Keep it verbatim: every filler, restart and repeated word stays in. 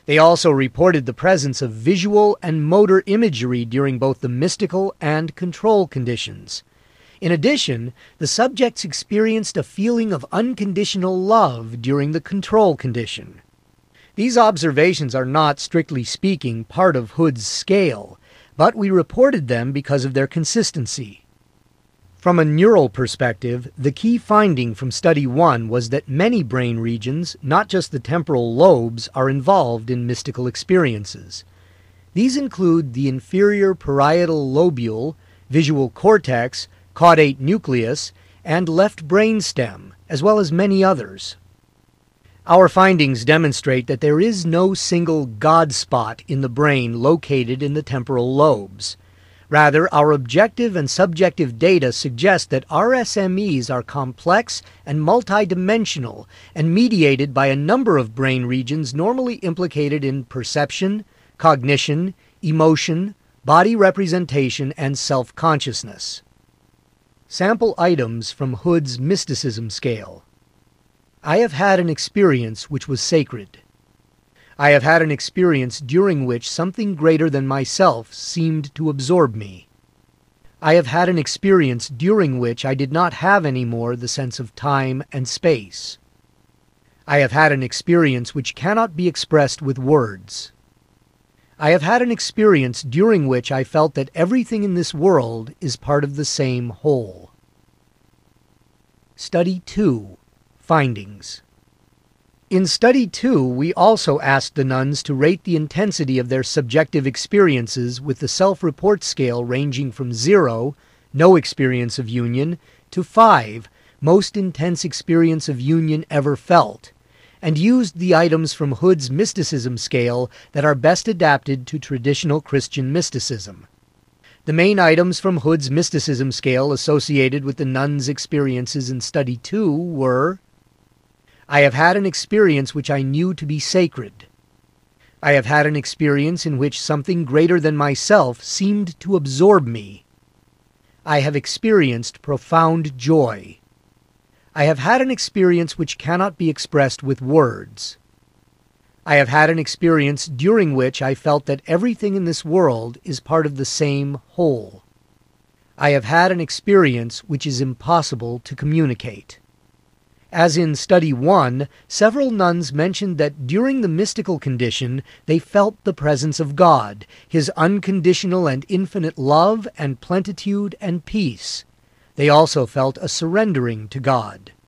They also reported the presence of visual and motor imagery during both the mystical and control conditions. In addition, the subjects experienced a feeling of unconditional love during the control condition. These observations are not, strictly speaking, part of Hood's scale, but we reported them because of their consistency. From a neural perspective, the key finding from Study one was that many brain regions, not just the temporal lobes, are involved in mystical experiences. These include the inferior parietal lobule, visual cortex, caudate nucleus, and left brainstem, as well as many others. Our findings demonstrate that there is no single God spot in the brain located in the temporal lobes. Rather, our objective and subjective data suggest that R S M Es are complex and multidimensional and mediated by a number of brain regions normally implicated in perception, cognition, emotion, body representation, and self-consciousness. Sample items from Hood's mysticism scale. I have had an experience which was sacred. I have had an experience during which something greater than myself seemed to absorb me. I have had an experience during which I did not have any more the sense of time and space. I have had an experience which cannot be expressed with words. I have had an experience during which I felt that everything in this world is part of the same whole. Study two. Findings. In Study two, we also asked the nuns to rate the intensity of their subjective experiences with the self-report scale ranging from zero, no experience of union, to five, most intense experience of union ever felt, and used the items from Hood's mysticism scale that are best adapted to traditional Christian mysticism. The main items from Hood's mysticism scale associated with the nuns' experiences in Study two were: I have had an experience which I knew to be sacred. I have had an experience in which something greater than myself seemed to absorb me. I have experienced profound joy. I have had an experience which cannot be expressed with words. I have had an experience during which I felt that everything in this world is part of the same whole. I have had an experience which is impossible to communicate. As in Study one, several nuns mentioned that during the mystical condition they felt the presence of God, His unconditional and infinite love and plenitude and peace. They also felt a surrendering to God.